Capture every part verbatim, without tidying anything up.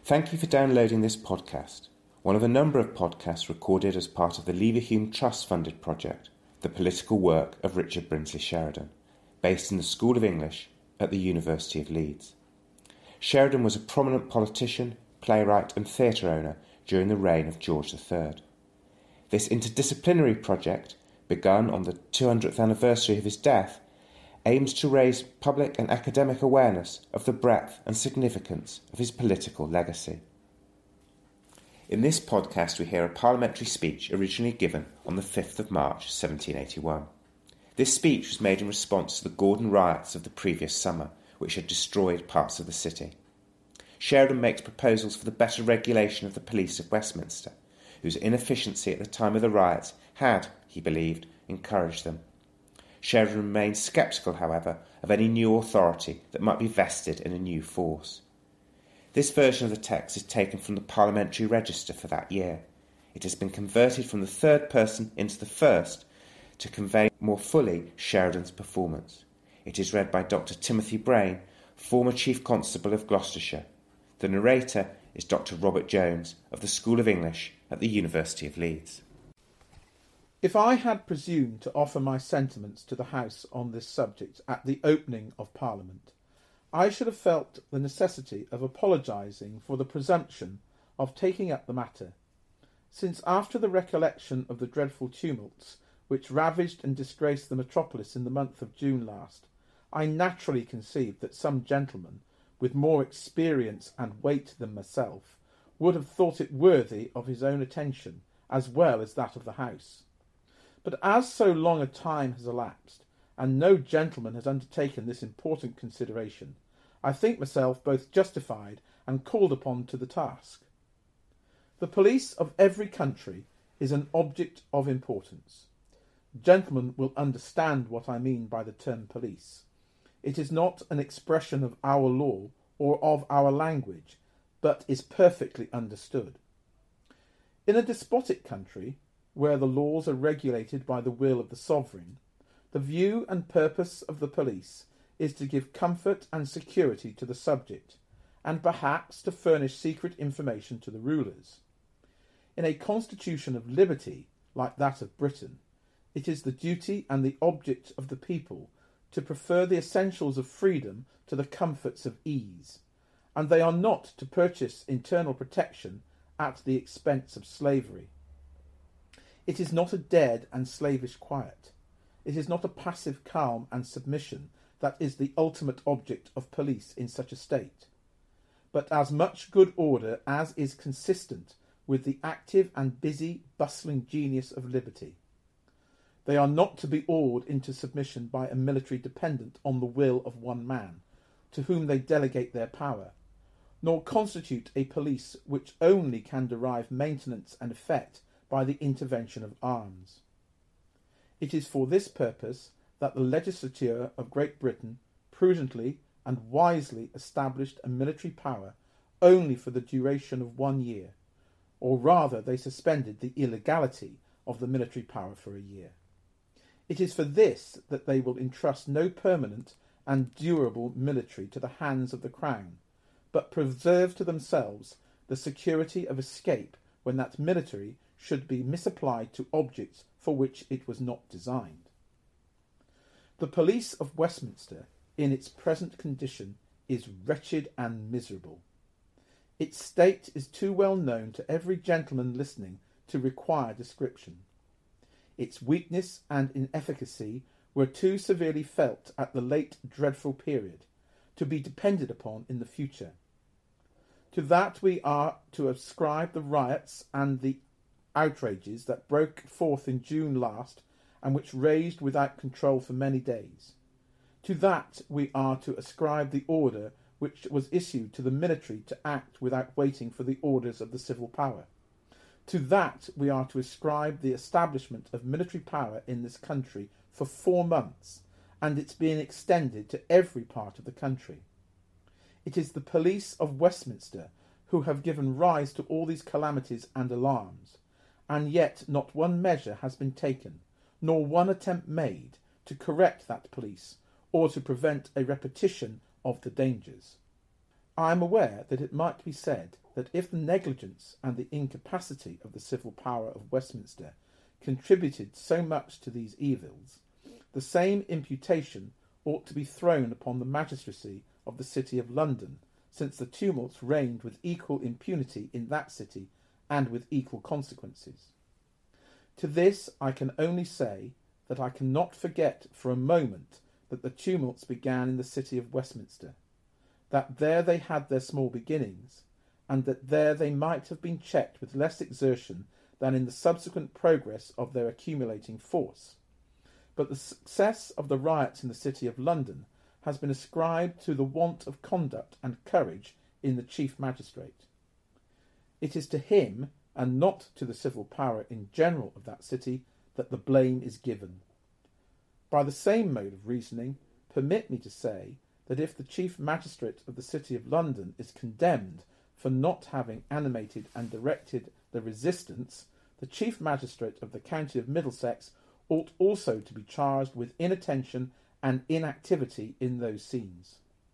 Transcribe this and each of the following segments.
Thank you for downloading this podcast, one of a number of podcasts recorded as part of the Leverhulme Trust-funded project, The Political Work of Richard Brinsley Sheridan, based in the School of English at the University of Leeds. Sheridan was a prominent politician, playwright and theatre owner during the reign of George the Third. This interdisciplinary project, begun on the two hundredth anniversary of his death, aims to raise public and academic awareness of the breadth and significance of his political legacy. In this podcast we hear a parliamentary speech originally given on the fifth of March seventeen eighty-one. This speech was made in response to the Gordon riots of the previous summer, which had destroyed parts of the city. Sheridan makes proposals for the better regulation of the police of Westminster, whose inefficiency at the time of the riots had, he believed, encouraged them. Sheridan remained sceptical, however, of any new authority that might be vested in a new force. This version of the text is taken from the Parliamentary Register for that year. It has been converted from the third person into the first to convey more fully Sheridan's performance. It is read by Doctor Timothy Brain, former Chief Constable of Gloucestershire. The narrator is Doctor Robert Jones of the School of English at the University of Leeds. If I had presumed to offer my sentiments to the House on this subject at the opening of Parliament, I should have felt the necessity of apologising for the presumption of taking up the matter, since after the recollection of the dreadful tumults which ravaged and disgraced the metropolis in the month of June last, I naturally conceived that some gentleman, with more experience and weight than myself, would have thought it worthy of his own attention as well as that of the House. But as so long a time has elapsed, and no gentleman has undertaken this important consideration, I think myself both justified and called upon to the task. The police of every country is an object of importance. Gentlemen will understand what I mean by the term police. It is not an expression of our law or of our language, but is perfectly understood. In a despotic country, where the laws are regulated by the will of the sovereign, the view and purpose of the police is to give comfort and security to the subject, and perhaps to furnish secret information to the rulers. In a constitution of liberty, like that of Britain, it is the duty and the object of the people to prefer the essentials of freedom to the comforts of ease, and they are not to purchase internal protection at the expense of slavery. It is not a dead and slavish quiet. It is not a passive calm and submission that is the ultimate object of police in such a state, but as much good order as is consistent with the active and busy, bustling genius of liberty. They are not to be awed into submission by a military dependent on the will of one man, to whom they delegate their power, nor constitute a police which only can derive maintenance and effect by the intervention of arms. It is for this purpose that the legislature of Great Britain prudently and wisely established a military power only for the duration of one year, or rather they suspended the illegality of the military power for a year. It is for this that they will entrust no permanent and durable military to the hands of the Crown, but preserve to themselves the security of escape when that military should be misapplied to objects for which it was not designed. The police of Westminster, in its present condition, is wretched and miserable. Its state is too well known to every gentleman listening to require description. Its weakness and inefficacy were too severely felt at the late dreadful period to be depended upon in the future. To that we are to ascribe the riots and the outrages that broke forth in June last and which raged without control for many days. To that we are to ascribe the order which was issued to the military to act without waiting for the orders of the civil power. To that we are to ascribe the establishment of military power in this country for four months, and its being extended to every part of the country. It is the police of Westminster who have given rise to all these calamities and alarms, and yet not one measure has been taken, nor one attempt made, to correct that police, or to prevent a repetition of the dangers. I am aware that it might be said that if the negligence and the incapacity of the civil power of Westminster contributed so much to these evils, the same imputation ought to be thrown upon the magistracy of the City of London, since the tumults reigned with equal impunity in that city and with equal consequences. To this I can only say that I cannot forget for a moment that the tumults began in the City of Westminster, that there they had their small beginnings, and that there they might have been checked with less exertion than in the subsequent progress of their accumulating force. But the success of the riots in the City of London has been ascribed to the want of conduct and courage in the Chief Magistrate. It is to him, and not to the civil power in general of that city, that the blame is given. By the same mode of reasoning, permit me to say that if the Chief Magistrate of the City of London is condemned for not having animated and directed the resistance, the Chief Magistrate of the County of Middlesex ought also to be charged with inattention and inactivity in those scenes.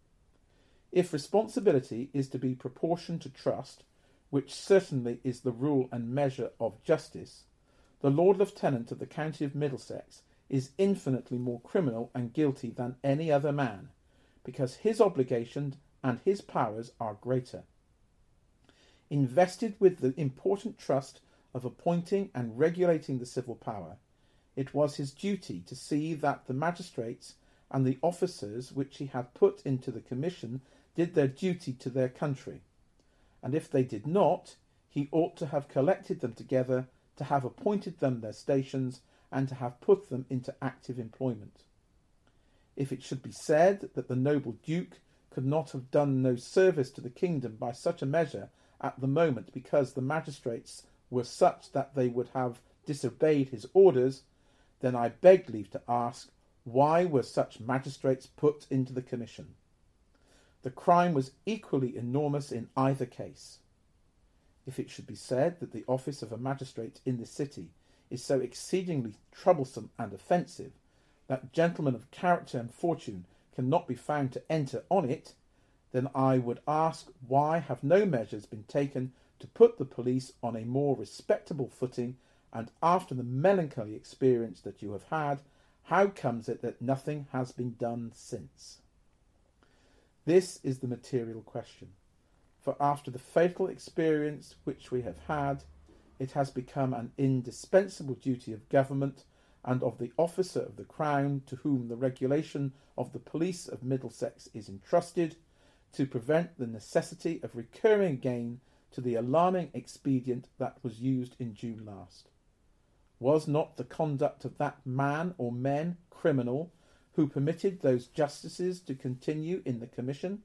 If responsibility is to be proportioned to trust, which certainly is the rule and measure of justice, the Lord Lieutenant of the County of Middlesex is infinitely more criminal and guilty than any other man, because his obligations and his powers are greater. Invested with the important trust of appointing and regulating the civil power, it was his duty to see that the magistrates and the officers which he had put into the commission did their duty to their country, and if they did not, he ought to have collected them together, to have appointed them their stations, and to have put them into active employment. If it should be said that the noble Duke could not have done no service to the kingdom by such a measure at the moment because the magistrates were such that they would have disobeyed his orders, then I beg leave to ask, why were such magistrates put into the commission? The crime was equally enormous in either case. If it should be said that the office of a magistrate in this city is so exceedingly troublesome and offensive that gentlemen of character and fortune cannot be found to enter on it, then I would ask, why have no measures been taken to put the police on a more respectable footing, and after the melancholy experience that you have had, how comes it that nothing has been done since? This is the material question, for after the fatal experience which we have had, it has become an indispensable duty of government and of the officer of the Crown to whom the regulation of the police of Middlesex is entrusted, to prevent the necessity of recurring again to the alarming expedient that was used in June last. Was not the conduct of that man or men criminal who permitted those justices to continue in the commission?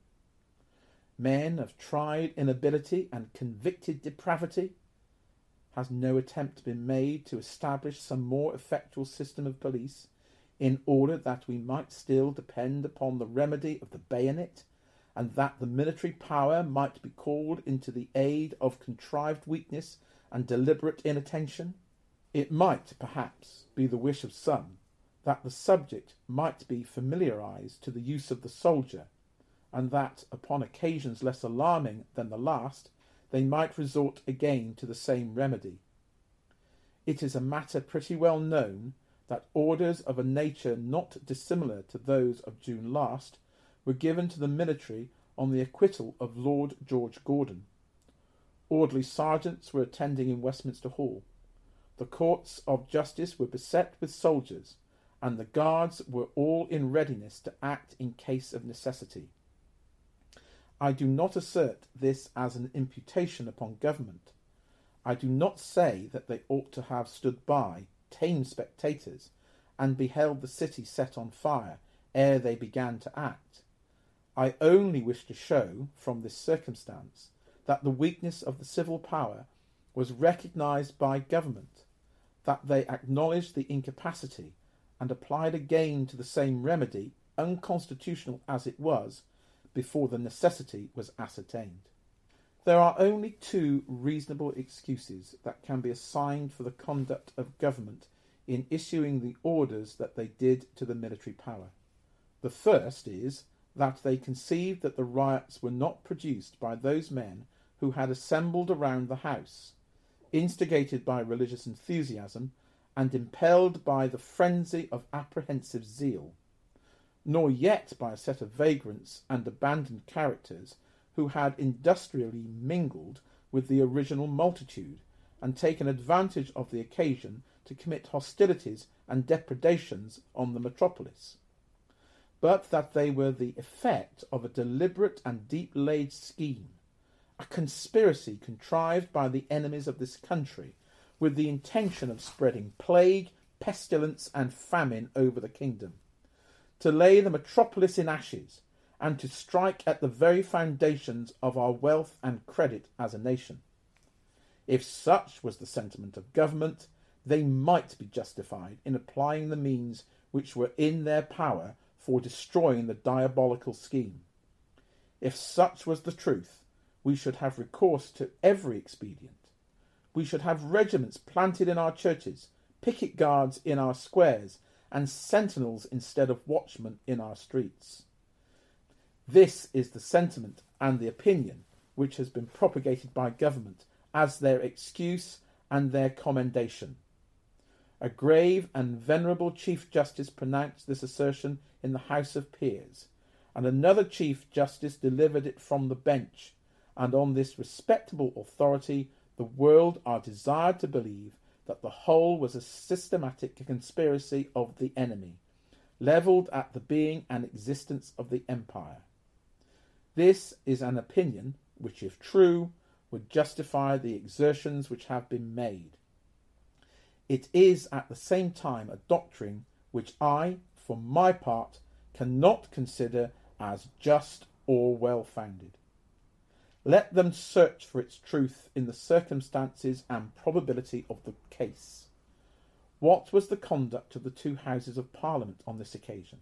Men of tried inability and convicted depravity? Has no attempt been made to establish some more effectual system of police, in order that we might still depend upon the remedy of the bayonet, and that the military power might be called into the aid of contrived weakness and deliberate inattention? It might, perhaps, be the wish of some that the subject might be familiarized to the use of the soldier, and that, upon occasions less alarming than the last, they might resort again to the same remedy. It is a matter pretty well known that orders of a nature not dissimilar to those of June last were given to the military on the acquittal of Lord George Gordon. Orderly sergeants were attending in Westminster Hall. The courts of justice were beset with soldiers, and the guards were all in readiness to act in case of necessity. I do not assert this as an imputation upon government. I do not say that they ought to have stood by, tame spectators, and beheld the city set on fire ere they began to act. I only wish to show, from this circumstance, that the weakness of the civil power was recognised by government, that they acknowledged the incapacity, and applied again to the same remedy, unconstitutional as it was, before the necessity was ascertained. There are only two reasonable excuses that can be assigned for the conduct of government in issuing the orders that they did to the military power. The first is that they conceived that the riots were not produced by those men who had assembled around the house, instigated by religious enthusiasm and impelled by the frenzy of apprehensive zeal, nor yet by a set of vagrants and abandoned characters who had industrially mingled with the original multitude and taken advantage of the occasion to commit hostilities and depredations on the metropolis, but that they were the effect of a deliberate and deep-laid scheme, a conspiracy contrived by the enemies of this country with the intention of spreading plague, pestilence, and famine over the kingdom, to lay the metropolis in ashes, and to strike at the very foundations of our wealth and credit as a nation. If such was the sentiment of government, they might be justified in applying the means which were in their power for destroying the diabolical scheme. If such was the truth, we should have recourse to every expedient. We should have regiments planted in our churches, picket guards in our squares, and sentinels instead of watchmen in our streets. This is the sentiment and the opinion which has been propagated by government as their excuse and their commendation. A grave and venerable Chief Justice pronounced this assertion in the House of Peers, and another Chief Justice delivered it from the bench, and on this respectable authority the world are desired to believe that the whole was a systematic conspiracy of the enemy, levelled at the being and existence of the empire. This is an opinion which, if true, would justify the exertions which have been made. It is at the same time a doctrine which I, for my part, cannot consider as just or well-founded. Let them search for its truth in the circumstances and probability of the case. What was the conduct of the two Houses of Parliament on this occasion?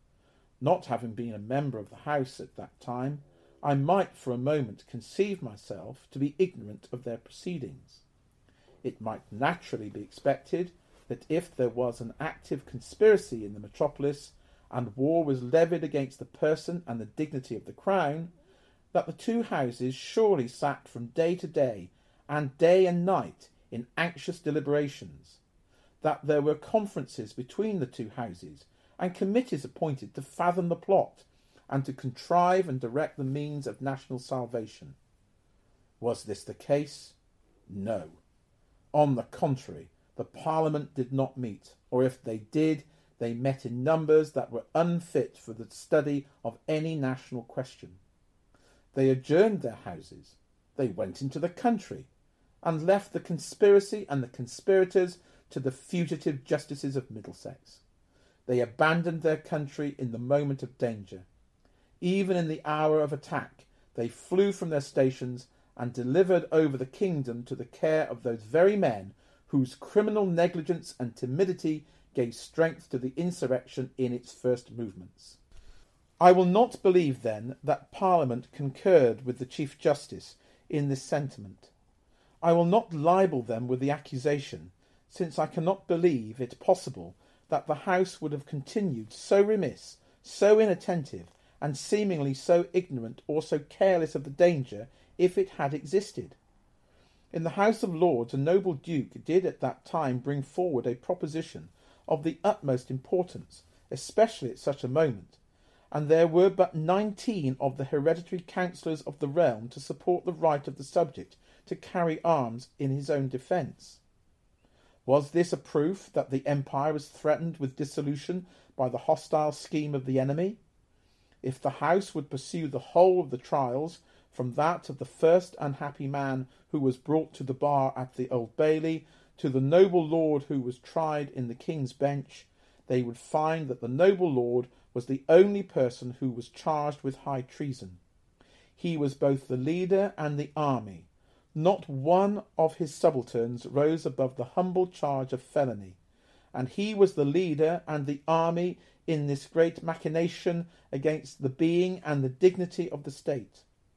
Not having been a member of the House at that time, I might for a moment conceive myself to be ignorant of their proceedings. It might naturally be expected that if there was an active conspiracy in the metropolis, and war was levied against the person and the dignity of the crown, that the two houses surely sat from day to day, and day and night, in anxious deliberations, that there were conferences between the two houses, and committees appointed to fathom the plot, and to contrive and direct the means of national salvation. Was this the case? No. On the contrary, the Parliament did not meet, or if they did, they met in numbers that were unfit for the study of any national question. They adjourned their houses, they went into the country, and left the conspiracy and the conspirators to the fugitive justices of Middlesex. They abandoned their country in the moment of danger. Even in the hour of attack, they flew from their stations and delivered over the kingdom to the care of those very men whose criminal negligence and timidity gave strength to the insurrection in its first movements. I will not believe, then, that Parliament concurred with the Chief Justice in this sentiment. I will not libel them with the accusation, since I cannot believe it possible that the House would have continued so remiss, so inattentive, and seemingly so ignorant or so careless of the danger if it had existed. In the House of Lords, a noble duke did at that time bring forward a proposition of the utmost importance, especially at such a moment, and there were but nineteen of the hereditary councillors of the realm to support the right of the subject to carry arms in his own defence. Was this a proof that the empire was threatened with dissolution by the hostile scheme of the enemy? If the House would pursue the whole of the trials, from that of the first unhappy man who was brought to the bar at the Old Bailey, to the noble lord who was tried in the King's Bench, they would find that the noble lord was the only person who was charged with high treason. He was both the leader and the army. Not one of his subalterns rose above the humble charge of felony, and he was the leader and the army in this great machination against the being and the dignity of the state.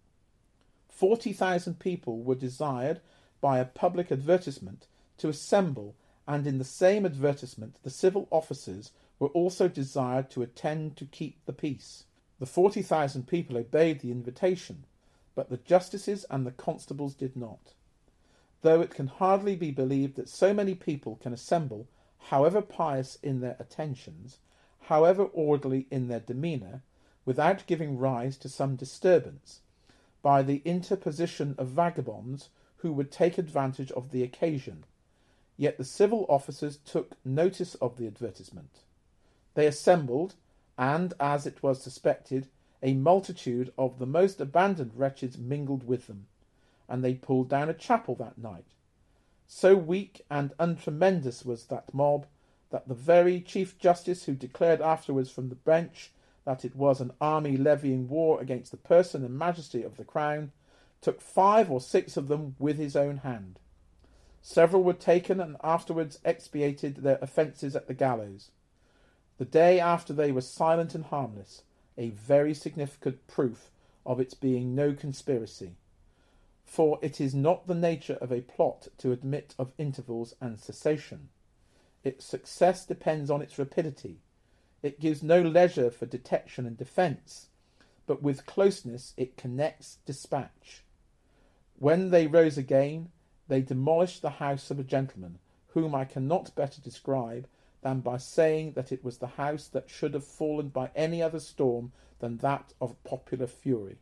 Forty thousand people were desired by a public advertisement to assemble, and in the same advertisement the civil officers were also desired to attend to keep the peace. The forty thousand people obeyed the invitation. but the justices and the constables did not. Though it can hardly be believed that so many people can assemble, however pious in their attentions, however orderly in their demeanour, without giving rise to some disturbance, by the interposition of vagabonds who would take advantage of the occasion. Yet the civil officers took notice of the advertisement. They assembled, and, as it was suspected, a multitude of the most abandoned wretches mingled with them, and they pulled down a chapel that night. So weak and untremendous was that mob, that the very Chief Justice, who declared afterwards from the bench that it was an army levying war against the person and majesty of the crown, took five or six of them with his own hand. Several were taken and afterwards expiated their offences at the gallows. The day after they were silent and harmless, a very significant proof of its being no conspiracy. For it is not the nature of a plot to admit of intervals and cessation. Its success depends on its rapidity. It gives no leisure for detection and defence, but with closeness it connects dispatch. When they rose again, they demolished the house of a gentleman, whom I cannot better describe than by saying that it was the house that should have fallen by any other storm than that of popular fury.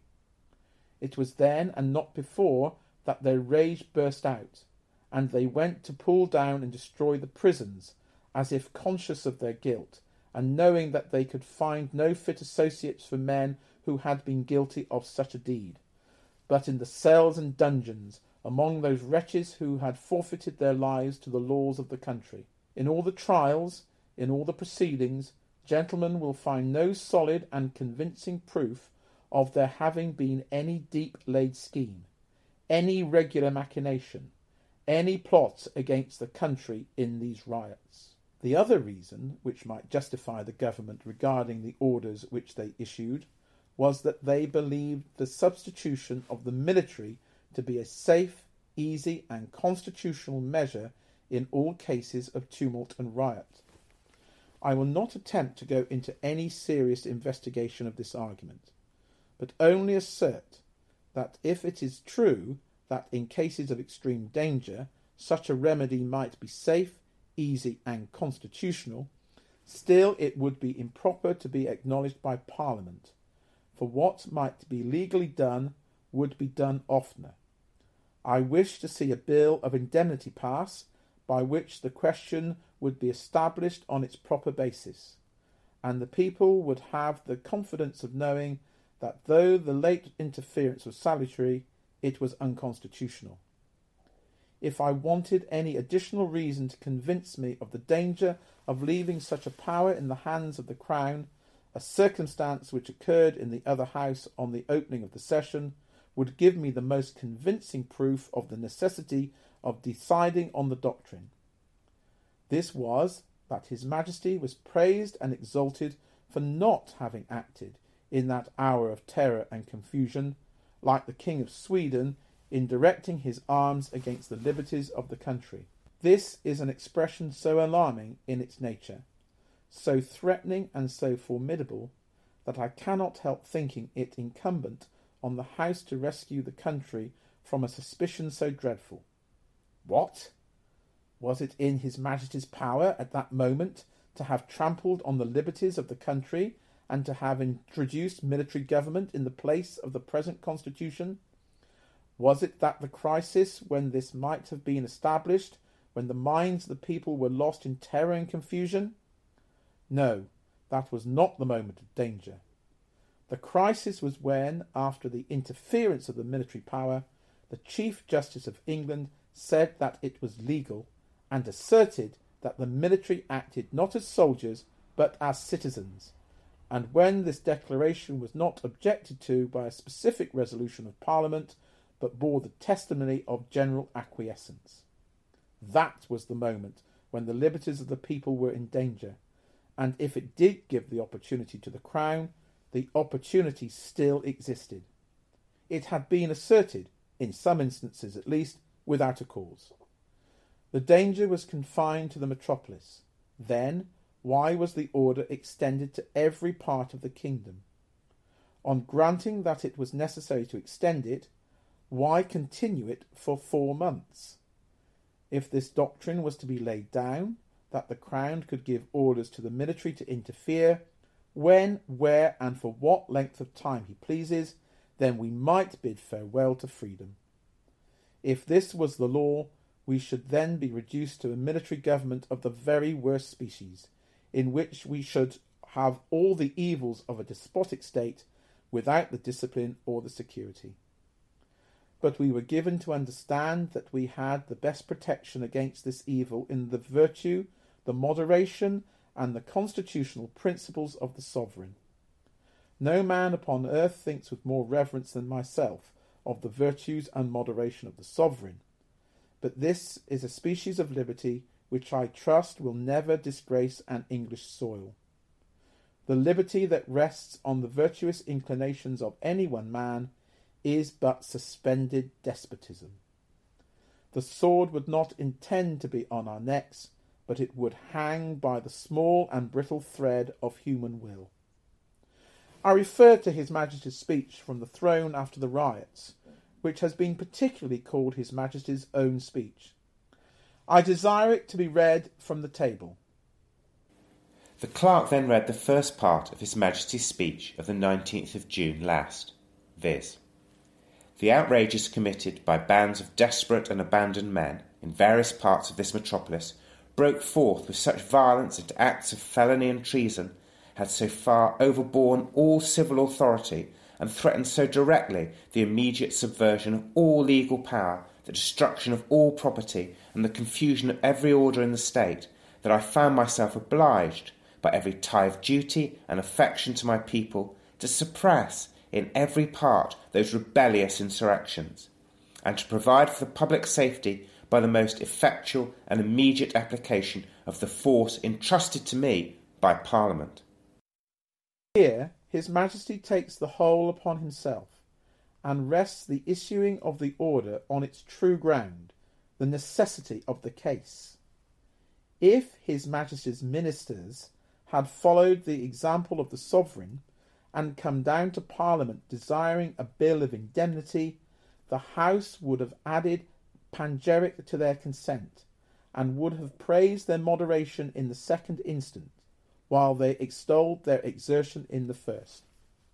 It was then, and not before, that their rage burst out, and they went to pull down and destroy the prisons, as if conscious of their guilt, and knowing that they could find no fit associates for men who had been guilty of such a deed, but in the cells and dungeons, among those wretches who had forfeited their lives to the laws of the country. In all the trials, in all the proceedings, gentlemen will find no solid and convincing proof of there having been any deep-laid scheme, any regular machination, any plot against the country in these riots. The other reason which might justify the government regarding the orders which they issued was that they believed the substitution of the military to be a safe, easy, and constitutional measure in all cases of tumult and riot. I will not attempt to go into any serious investigation of this argument, but only assert that if it is true that in cases of extreme danger such a remedy might be safe, easy, and constitutional, still it would be improper to be acknowledged by Parliament, for what might be legally done would be done oftener. I wish to see a bill of indemnity pass, by which the question would be established on its proper basis, and the people would have the confidence of knowing that though the late interference was salutary, it was unconstitutional. If I wanted any additional reason to convince me of the danger of leaving such a power in the hands of the Crown, a circumstance which occurred in the other House on the opening of the session would give me the most convincing proof of the necessity of deciding on the doctrine. This was, that His Majesty was praised and exalted for not having acted in that hour of terror and confusion, like the King of Sweden, in directing his arms against the liberties of the country. This is an expression so alarming in its nature, so threatening and so formidable, that I cannot help thinking it incumbent on the House to rescue the country from a suspicion so dreadful. What? Was it in His Majesty's power at that moment to have trampled on the liberties of the country and to have introduced military government in the place of the present constitution? Was it that the crisis when this might have been established, when the minds of the people were lost in terror and confusion? No, that was not the moment of danger. The crisis was when, after the interference of the military power, the Chief Justice of England said that it was legal, and asserted that the military acted not as soldiers but as citizens, and when this declaration was not objected to by a specific resolution of Parliament, but bore the testimony of general acquiescence. That was the moment when the liberties of the people were in danger, and if it did give the opportunity to the Crown, the opportunity still existed. It had been asserted, in some instances at least, without a cause. The danger was confined to the metropolis. Then, why was the order extended to every part of the kingdom? On granting that it was necessary to extend it, why continue it for four months? If this doctrine was to be laid down, that the Crown could give orders to the military to interfere, when, where, and for what length of time he pleases, then we might bid farewell to freedom. If this was the law, we should then be reduced to a military government of the very worst species, in which we should have all the evils of a despotic state without the discipline or the security. But we were given to understand that we had the best protection against this evil in the virtue, the moderation, and the constitutional principles of the sovereign. No man upon earth thinks with more reverence than myself of the virtues and moderation of the sovereign, but this is a species of liberty which I trust will never disgrace an English soil. The liberty that rests on the virtuous inclinations of any one man is but suspended despotism. The sword would not intend to be on our necks, but it would hang by the small and brittle thread of human will. I refer to His Majesty's speech from the throne after the riots, which has been particularly called His Majesty's own speech. I desire it to be read from the table. The clerk then read the first part of His Majesty's speech of the nineteenth of June last, viz. The outrages committed by bands of desperate and abandoned men in various parts of this metropolis broke forth with such violence into acts of felony and treason, had so far overborne all civil authority, and threatened so directly the immediate subversion of all legal power, the destruction of all property, and the confusion of every order in the state, that I found myself obliged, by every tie of duty and affection to my people, to suppress in every part those rebellious insurrections, and to provide for the public safety by the most effectual and immediate application of the force entrusted to me by Parliament. Here His Majesty takes the whole upon himself, and rests the issuing of the order on its true ground, the necessity of the case. If His Majesty's ministers had followed the example of the sovereign, and come down to Parliament desiring a bill of indemnity, the House would have added panegyric to their consent, and would have praised their moderation in the second instant, while they extolled their exertion in the first.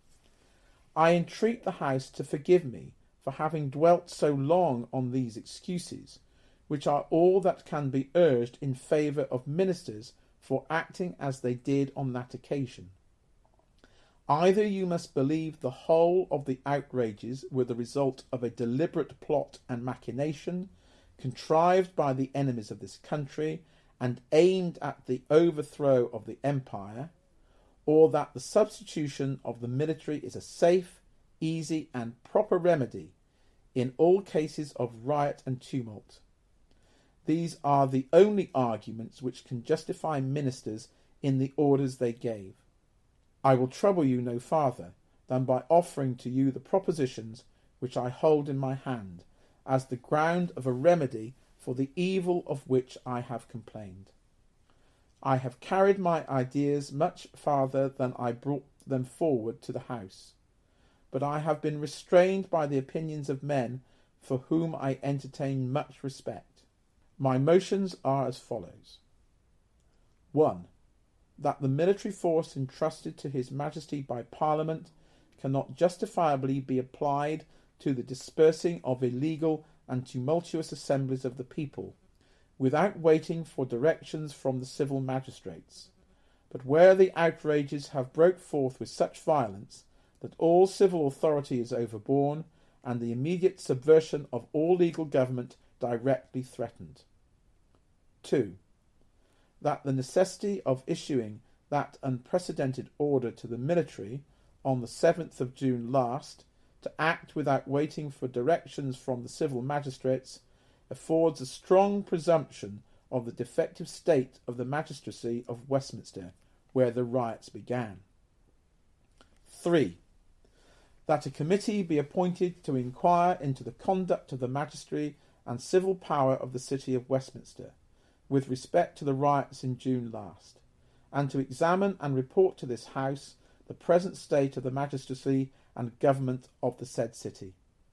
I entreat the House to forgive me for having dwelt so long on these excuses, which are all that can be urged in favour of ministers for acting as they did on that occasion. Either you must believe the whole of the outrages were the result of a deliberate plot and machination, contrived by the enemies of this country, and aimed at the overthrow of the empire, or that the substitution of the military is a safe, easy, and proper remedy in all cases of riot and tumult. These are the only arguments which can justify ministers in the orders they gave. I will trouble you no farther than by offering to you the propositions which I hold in my hand, as the ground of a remedy for the evil of which I have complained. I have carried my ideas much farther than I brought them forward to the House, but I have been restrained by the opinions of men for whom I entertain much respect. My motions are as follows. one. That the military force entrusted to His Majesty by Parliament cannot justifiably be applied to the dispersing of illegal and tumultuous assemblies of the people, without waiting for directions from the civil magistrates, but where the outrages have broke forth with such violence that all civil authority is overborne, and the immediate subversion of all legal government directly threatened. two. That the necessity of issuing that unprecedented order to the military on the seventh of June last, to act without waiting for directions from the civil magistrates, affords a strong presumption of the defective state of the magistracy of Westminster, where the riots began. three. That a committee be appointed to inquire into the conduct of the magistracy and civil power of the city of Westminster, with respect to the riots in June last, and to examine and report to this House the present state of the magistracy and government of the said city.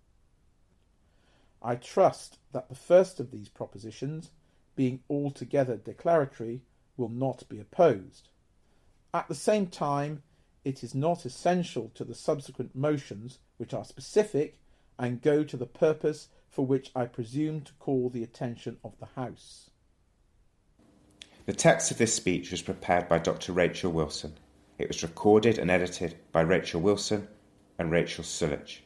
I trust that the first of these propositions, being altogether declaratory, will not be opposed. At the same time, it is not essential to the subsequent motions, which are specific and go to the purpose for which I presume to call the attention of the House. The text of this speech was prepared by Doctor Rachel Wilson. It was recorded and edited by Rachel Wilson and Rachel Sulich.